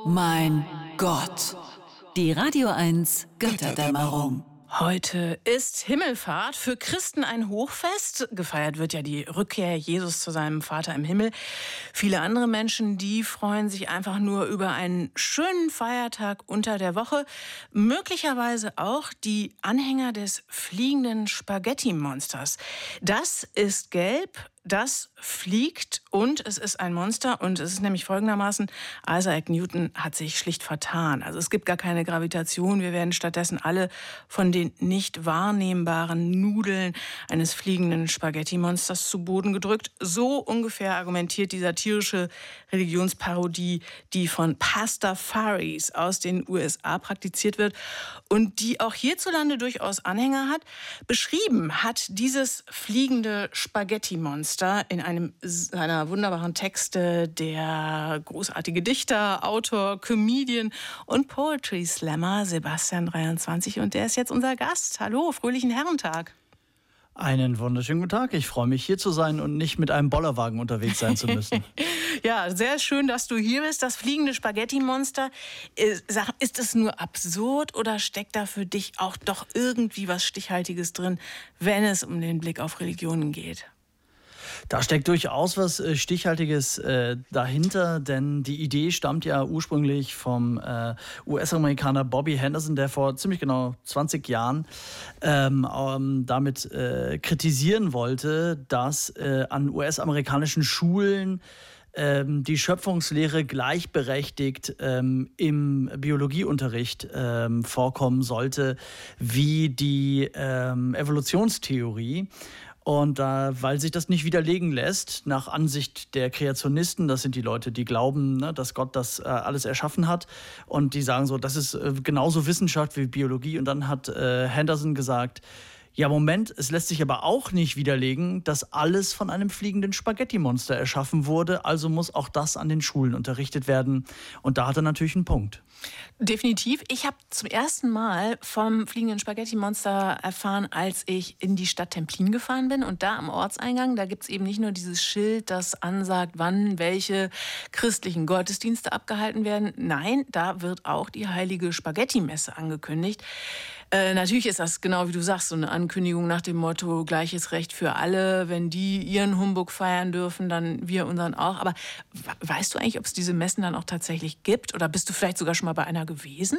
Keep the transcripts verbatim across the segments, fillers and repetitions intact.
mein Gott. Die Radio eins Götterdämmerung. Heute ist Himmelfahrt, für Christen ein Hochfest. Gefeiert wird ja die Rückkehr Jesus zu seinem Vater im Himmel. Viele andere Menschen, die freuen sich einfach nur über einen schönen Feiertag unter der Woche. Möglicherweise auch die Anhänger des fliegenden Spaghetti-Monsters. Das ist gelb. Das fliegt und es ist ein Monster und es ist nämlich folgendermaßen, Isaac Newton hat sich schlicht vertan. Also es gibt gar keine Gravitation, wir werden stattdessen alle von den nicht wahrnehmbaren Nudeln eines fliegenden Spaghetti-Monsters zu Boden gedrückt. So ungefähr argumentiert die satirische Religionsparodie, die von Pastafaris aus den U S A praktiziert wird und die auch hierzulande durchaus Anhänger hat. Beschrieben hat dieses fliegende Spaghetti-Monster in einem seiner wunderbaren Texte der großartige Dichter, Autor, Comedian und Poetry Slammer Sebastian dreiundzwanzig. Und der ist jetzt unser Gast. Hallo, fröhlichen Herrentag. Einen wunderschönen guten Tag. Ich freue mich, hier zu sein und nicht mit einem Bollerwagen unterwegs sein zu müssen. Ja, sehr schön, dass du hier bist. Das fliegende Spaghetti-Monster. Ist es nur absurd oder steckt da für dich auch doch irgendwie was Stichhaltiges drin, wenn es um den Blick auf Religionen geht? Da steckt durchaus was äh, Stichhaltiges äh, dahinter, denn die Idee stammt ja ursprünglich vom äh, U S-Amerikaner Bobby Henderson, der vor ziemlich genau zwanzig Jahren ähm, ähm, damit äh, kritisieren wollte, dass äh, an U S-amerikanischen Schulen ähm, die Schöpfungslehre gleichberechtigt ähm, im Biologieunterricht ähm, vorkommen sollte wie die ähm, Evolutionstheorie. Und äh, weil sich das nicht widerlegen lässt, nach Ansicht der Kreationisten, das sind die Leute, die glauben, ne, dass Gott das äh, alles erschaffen hat. Und die sagen so, das ist äh, genauso Wissenschaft wie Biologie. Und dann hat äh, Henderson gesagt, ja Moment, es lässt sich aber auch nicht widerlegen, dass alles von einem fliegenden Spaghetti-Monster erschaffen wurde. Also muss auch das an den Schulen unterrichtet werden. Und da hat er natürlich einen Punkt. Definitiv. Ich habe zum ersten Mal vom fliegenden Spaghetti-Monster erfahren, als ich in die Stadt Templin gefahren bin. Und da am Ortseingang, da gibt es eben nicht nur dieses Schild, das ansagt, wann welche christlichen Gottesdienste abgehalten werden. Nein, da wird auch die heilige Spaghetti-Messe angekündigt. Äh, natürlich ist das genau wie du sagst, so eine Ankündigung nach dem Motto, gleiches Recht für alle. Wenn die ihren Humbug feiern dürfen, dann wir unseren auch. Aber weißt du eigentlich, ob es diese Messen dann auch tatsächlich gibt? Oder bist du vielleicht sogar schon mal bei einer gewesen?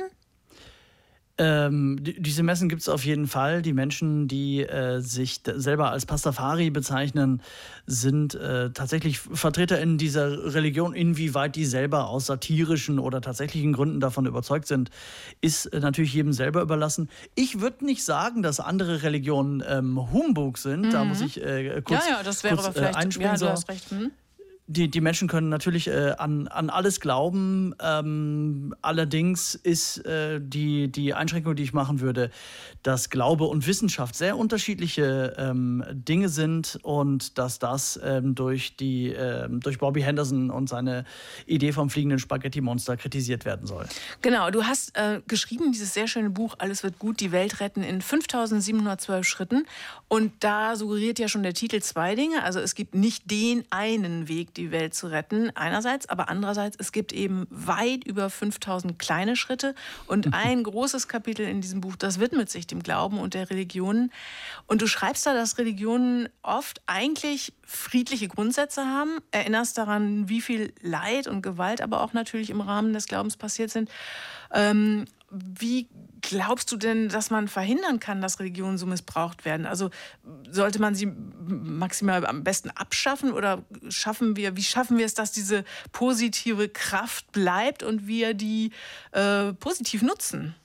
Ähm, die, diese Messen gibt es auf jeden Fall. Die Menschen, die äh, sich d- selber als Pastafari bezeichnen, sind äh, tatsächlich VertreterInnen dieser Religion. Inwieweit die selber aus satirischen oder tatsächlichen Gründen davon überzeugt sind, ist äh, natürlich jedem selber überlassen. Ich würde nicht sagen, dass andere Religionen ähm, Humbug sind. Mhm. Da muss ich äh, kurz, ja, ja, das wäre kurz aber vielleicht, äh, einspringen. Ja, du So. hast recht. Hm? Die, die Menschen können natürlich äh, an, an alles glauben. Ähm, allerdings ist äh, die, die Einschränkung, die ich machen würde, dass Glaube und Wissenschaft sehr unterschiedliche ähm, Dinge sind und dass das ähm, durch, die, ähm, durch Bobby Henderson und seine Idee vom fliegenden Spaghetti-Monster kritisiert werden soll. Genau, du hast äh, geschrieben, dieses sehr schöne Buch Alles wird gut, die Welt retten in fünftausendsiebenhundertzwölf Schritten. Und da suggeriert ja schon der Titel zwei Dinge. Also es gibt nicht den einen Weg, die Welt zu retten, einerseits, aber andererseits, es gibt eben weit über fünftausend kleine Schritte und ein großes Kapitel in diesem Buch, das widmet sich dem Glauben und der Religionen. Und du schreibst da, dass Religionen oft eigentlich friedliche Grundsätze haben, erinnerst daran, wie viel Leid und Gewalt aber auch natürlich im Rahmen des Glaubens passiert sind. Ähm, wie glaubst du denn, dass man verhindern kann, dass Religionen so missbraucht werden? Also sollte man sie maximal am besten abschaffen oder schaffen wir, wie schaffen wir es, dass diese positive Kraft bleibt und wir die äh, positiv nutzen?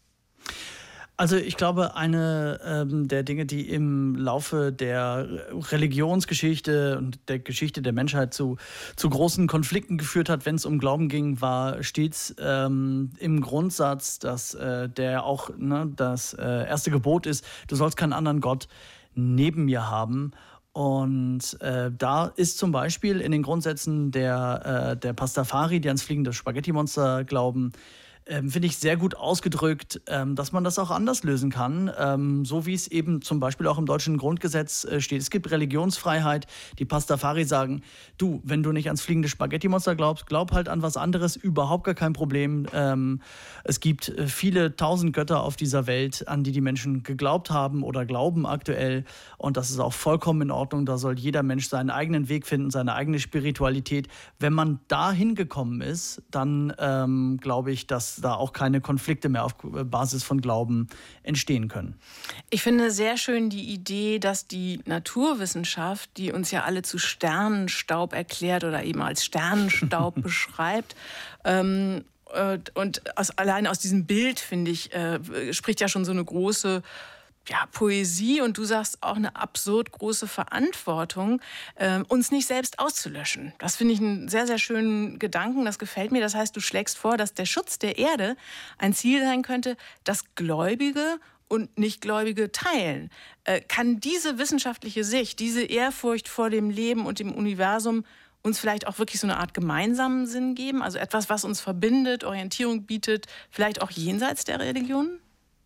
Also ich glaube, eine ähm, der Dinge, die im Laufe der Religionsgeschichte und der Geschichte der Menschheit zu, zu großen Konflikten geführt hat, wenn es um Glauben ging, war stets ähm, im Grundsatz, dass äh, der auch ne, das äh, erste Gebot ist, du sollst keinen anderen Gott neben mir haben. Und äh, da ist zum Beispiel in den Grundsätzen der, äh, der Pastafari, die ans fliegende Spaghetti-Monster glauben, ähm, finde ich, sehr gut ausgedrückt, ähm, dass man das auch anders lösen kann, ähm, so wie es eben zum Beispiel auch im deutschen Grundgesetz äh, steht. Es gibt Religionsfreiheit. Die Pastafari sagen, du, wenn du nicht ans fliegende Spaghetti-Monster glaubst, glaub halt an was anderes, überhaupt gar kein Problem. Ähm, es gibt äh, viele tausend Götter auf dieser Welt, an die die Menschen geglaubt haben oder glauben aktuell, und das ist auch vollkommen in Ordnung. Da soll jeder Mensch seinen eigenen Weg finden, seine eigene Spiritualität. Wenn man da hingekommen ist, dann ähm, glaube ich, dass da auch keine Konflikte mehr auf Basis von Glauben entstehen können. Ich finde sehr schön die Idee, dass die Naturwissenschaft, die uns ja alle zu Sternenstaub erklärt oder eben als Sternenstaub beschreibt, ähm, und aus, allein aus diesem Bild, finde ich, äh, spricht ja schon so eine große ja, Poesie, und du sagst auch eine absurd große Verantwortung, äh, uns nicht selbst auszulöschen. Das finde ich einen sehr, sehr schönen Gedanken. Das gefällt mir. Das heißt, du schlägst vor, dass der Schutz der Erde ein Ziel sein könnte, das Gläubige und Nichtgläubige teilen. Äh, kann diese wissenschaftliche Sicht, diese Ehrfurcht vor dem Leben und dem Universum uns vielleicht auch wirklich so eine Art gemeinsamen Sinn geben? Also etwas, was uns verbindet, Orientierung bietet, vielleicht auch jenseits der Religionen?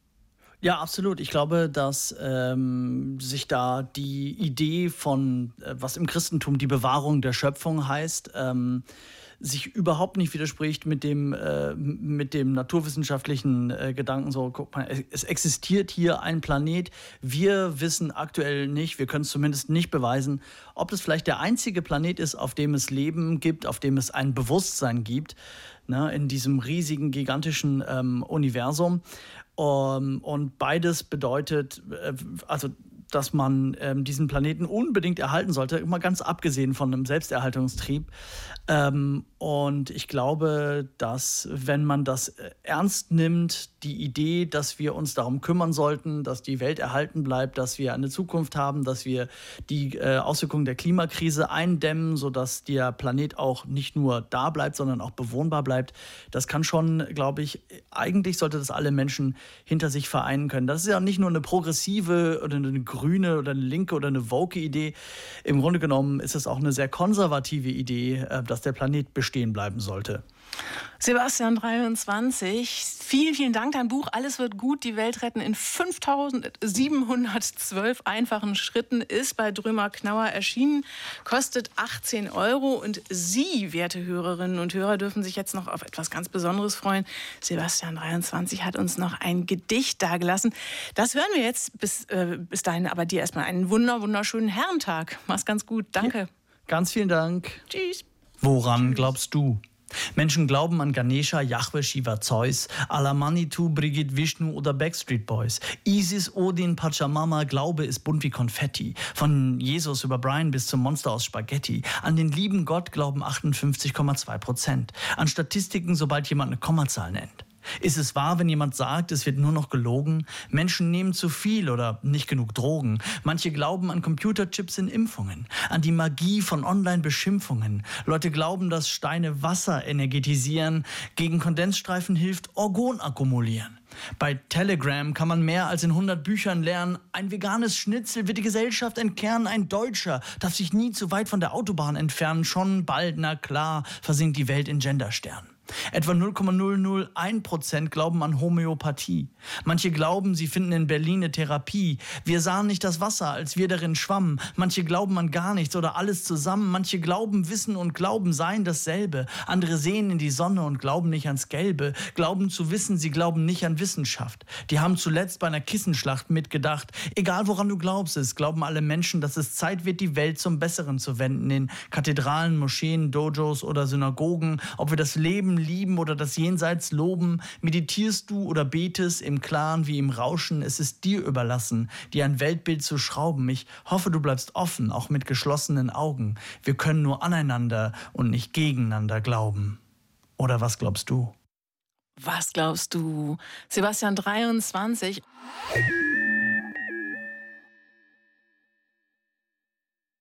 Ja, absolut. Ich glaube, dass ähm, sich da die Idee von, äh, was im Christentum die Bewahrung der Schöpfung heißt, ähm, sich überhaupt nicht widerspricht mit dem, äh, mit dem naturwissenschaftlichen äh, Gedanken. So, guck mal, es existiert hier ein Planet. Wir wissen aktuell nicht, wir können es zumindest nicht beweisen, ob es vielleicht der einzige Planet ist, auf dem es Leben gibt, auf dem es ein Bewusstsein gibt, ne, in diesem riesigen, gigantischen ähm, Universum. Um, und beides bedeutet, äh, also dass man ähm, diesen Planeten unbedingt erhalten sollte, mal ganz abgesehen von einem Selbsterhaltungstrieb. Ähm, und ich glaube, dass, wenn man das ernst nimmt, die Idee, dass wir uns darum kümmern sollten, dass die Welt erhalten bleibt, dass wir eine Zukunft haben, dass wir die äh, Auswirkungen der Klimakrise eindämmen, sodass der Planet auch nicht nur da bleibt, sondern auch bewohnbar bleibt, das kann schon, glaube ich, eigentlich sollte das alle Menschen hinter sich vereinen können. Das ist ja nicht nur eine progressive oder eine grüne oder eine linke oder eine woke Idee. Im Grunde genommen ist es auch eine sehr konservative Idee, dass der Planet bestehen bleiben sollte. Sebastian dreiundzwanzig, vielen, vielen Dank. Dein Buch Alles wird gut, die Welt retten in fünftausendsiebenhundertzwölf einfachen Schritten ist bei Drömer Knauer erschienen, kostet achtzehn Euro. Und Sie, werte Hörerinnen und Hörer, dürfen sich jetzt noch auf etwas ganz Besonderes freuen. Sebastian dreiundzwanzig hat uns noch ein Gedicht dagelassen. Das hören wir jetzt. Bis, äh, bis dahin aber dir erstmal einen wunder, wunderschönen Herrentag. Mach's ganz gut. Danke. Ja, ganz vielen Dank. Tschüss. Woran glaubst du? Menschen glauben an Ganesha, Yahweh, Shiva, Zeus, Allah, Manitou, Brigitte, Vishnu oder Backstreet Boys. Isis, Odin, Pachamama, Glaube ist bunt wie Konfetti. Von Jesus über Brian bis zum Monster aus Spaghetti. An den lieben Gott glauben achtundfünfzig Komma zwei Prozent. An Statistiken, sobald jemand eine Kommazahl nennt. Ist es wahr, wenn jemand sagt, es wird nur noch gelogen? Menschen nehmen zu viel oder nicht genug Drogen. Manche glauben an Computerchips in Impfungen, an die Magie von Online-Beschimpfungen. Leute glauben, dass Steine Wasser energetisieren. Gegen Kondensstreifen hilft Orgon akkumulieren. Bei Telegram kann man mehr als in hundert Büchern lernen. Ein veganes Schnitzel wird die Gesellschaft entkernen. Ein Deutscher darf sich nie zu weit von der Autobahn entfernen. Schon bald, na klar, versinkt die Welt in Gendersternen. Etwa null Komma null null eins Prozent glauben an Homöopathie. Manche glauben, sie finden in Berlin eine Therapie. Wir sahen nicht das Wasser, als wir darin schwammen. Manche glauben an gar nichts oder alles zusammen. Manche glauben, Wissen und Glauben seien dasselbe. Andere sehen in die Sonne und glauben nicht ans Gelbe. Glauben zu wissen, sie glauben nicht an Wissenschaft. Die haben zuletzt bei einer Kissenschlacht mitgedacht. Egal woran du glaubst, es glauben alle Menschen, dass es Zeit wird, die Welt zum Besseren zu wenden. In Kathedralen, Moscheen, Dojos oder Synagogen. Ob wir das Leben lieben oder das Jenseits loben, meditierst du oder betest im Klaren wie im Rauschen, es ist dir überlassen, dir ein Weltbild zu schrauben. Ich hoffe, du bleibst offen, auch mit geschlossenen Augen. Wir können nur aneinander und nicht gegeneinander glauben. Oder was glaubst du? Was glaubst du? Sebastian dreiundzwanzig.